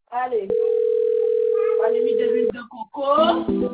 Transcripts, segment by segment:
Allez, on a mis de l'huile de coco.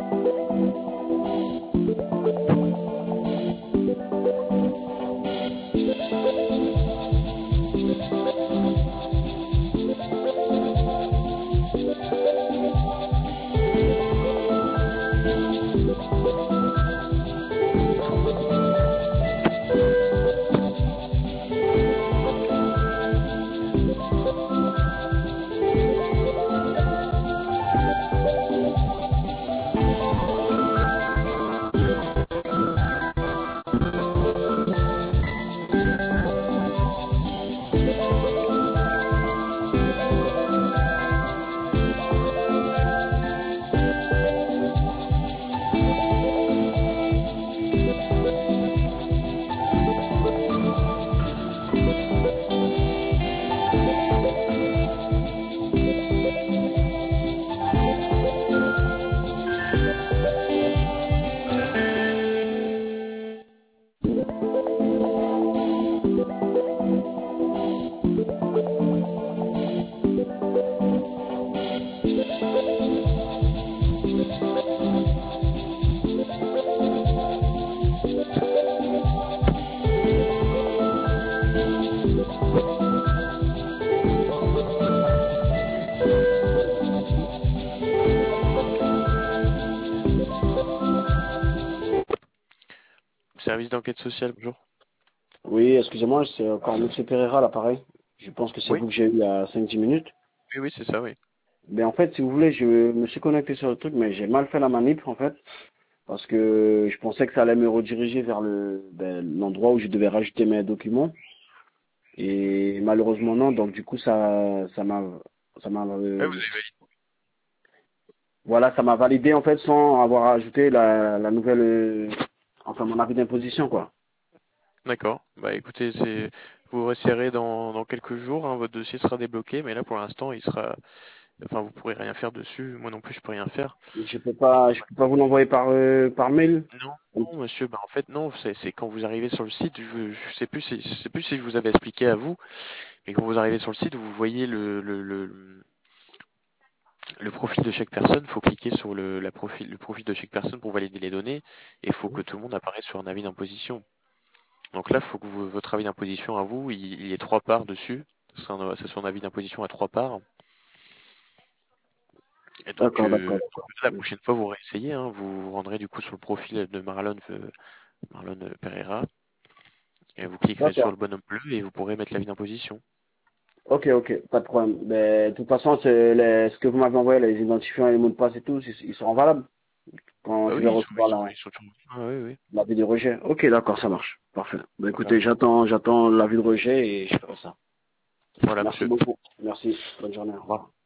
Service d'enquête sociale, bonjour. Oui, excusez-moi, c'est encore Monsieur Pereira, l'appareil. Je pense que c'est Oui, vous que j'ai eu il y a 5-10 minutes. oui, oui, c'est ça, oui. Mais en fait, si vous voulez, je me suis connecté sur le truc, mais j'ai mal fait la manip, en fait, parce que je pensais que ça allait me rediriger vers l'endroit où je devais rajouter mes documents. Et malheureusement, non. Donc, du coup, Ouais, vous avez validé. voilà, ça m'a validé, en fait, sans avoir ajouté la nouvelle, enfin, mon avis d'imposition, quoi. D'accord. Bah écoutez, vous resserrez dans quelques jours, hein, votre dossier sera débloqué, mais là pour l'instant enfin vous pourrez rien faire dessus. Moi non plus je peux rien faire. Je peux pas vous l'envoyer par mail. Non, non, monsieur, bah en fait non, c'est quand vous arrivez sur le site, je sais plus si je vous avais expliqué à vous, mais quand vous arrivez sur le site, vous voyez le profil de chaque personne, faut cliquer sur le profil de chaque personne pour valider les données, et il faut que tout le monde apparaisse sur un avis d'imposition. Donc là, il faut que votre avis d'imposition à vous, il y ait trois parts dessus. C'est son avis d'imposition à trois parts. Et donc, D'accord, d'accord, d'accord. la prochaine fois, vous réessayez, hein, vous vous rendrez du coup sur le profil de Marlon Pereira, et vous cliquerez sur D'accord. le bonhomme bleu et vous pourrez mettre l'avis d'imposition. Ok, ok, pas de problème. Mais de toute façon, ce que vous m'avez envoyé, les identifiants et les mots de passe et tout, ils seront valables quand Bah je oui, vais recevoir ils sont toujours. Ah oui, oui. l'avis de rejet. Ok, d'accord, ça marche. Parfait. Ben, Voilà. écoutez, j'attends l'avis de rejet et je ferai ça. Voilà, Merci monsieur. beaucoup. Merci. Bonne journée. Au revoir.